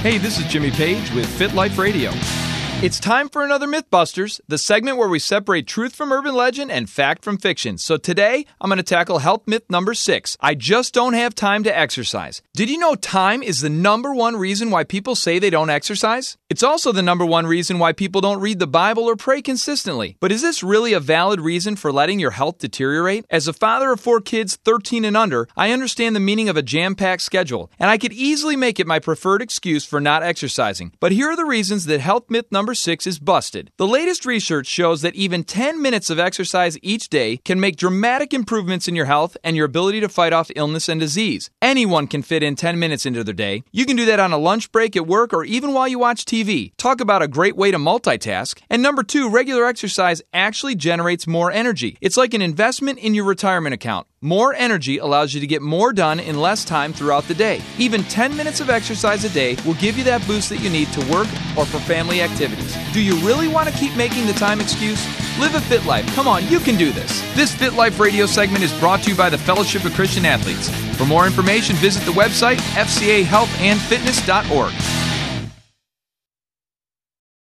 Hey, this is Jimmy Page with Fit Life Radio. It's time for another Mythbusters, the segment where we separate truth from urban legend and fact from fiction. So today, I'm going to tackle health myth number 6. I just don't have time to exercise. Did you know time is the number one reason why people say they don't exercise? It's also the number one reason why people don't read the Bible or pray consistently. But is this really a valid reason for letting your health deteriorate? As a father of 4 kids, 13 and under, I understand the meaning of a jam-packed schedule, and I could easily make it my preferred excuse for not exercising. But here are the reasons that health myth number 6 is busted. The latest research shows that even 10 minutes of exercise each day can make dramatic improvements in your health and your ability to fight off illness and disease. Anyone can fit in 10 minutes into their day. You can do that on a lunch break at work or even while you watch TV. Talk about a great way to multitask. And number 2, regular exercise actually generates more energy. It's like an investment in your retirement account. More energy allows you to get more done in less time throughout the day. Even 10 minutes of exercise a day will give you that boost that you need to work or for family activities. Do you really want to keep making the time excuse? Live a fit life. Come on, you can do this. This Fit Life Radio segment is brought to you by the Fellowship of Christian Athletes. For more information, visit the website fcahealthandfitness.org.